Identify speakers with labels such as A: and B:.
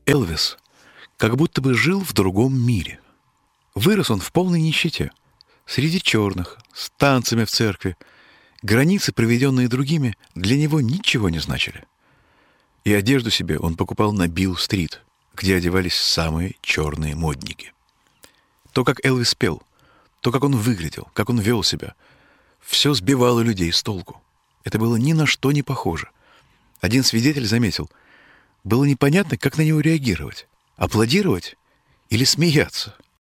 A: Элвис как будто бы жил в другом мире. Вырос он в полной нищете, среди черных, с танцами в церкви. Границы, проведенные другими, для него ничего не значили. И одежду себе он покупал на Билл-стрит, где одевались самые черные модники. То, как Элвис пел, то, как он выглядел, как он вел себя, все сбивало людей с толку. Это было ни на что не похоже. Один свидетель заметил, было непонятно, как на него реагировать. Аплодировать или смеяться?